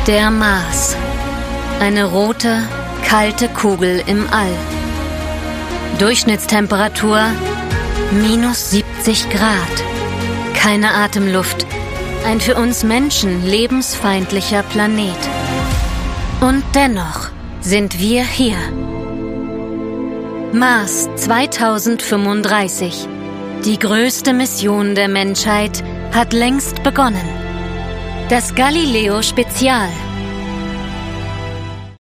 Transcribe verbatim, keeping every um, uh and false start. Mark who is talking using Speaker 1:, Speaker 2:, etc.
Speaker 1: Der Mars. Eine rote, kalte Kugel im All. Durchschnittstemperatur minus siebzig Grad. Keine Atemluft. Ein für uns Menschen lebensfeindlicher Planet. Und dennoch sind wir hier. Mars zweitausendfünfunddreißig. Die größte Mission der Menschheit hat längst begonnen. Das Galileo Spezial.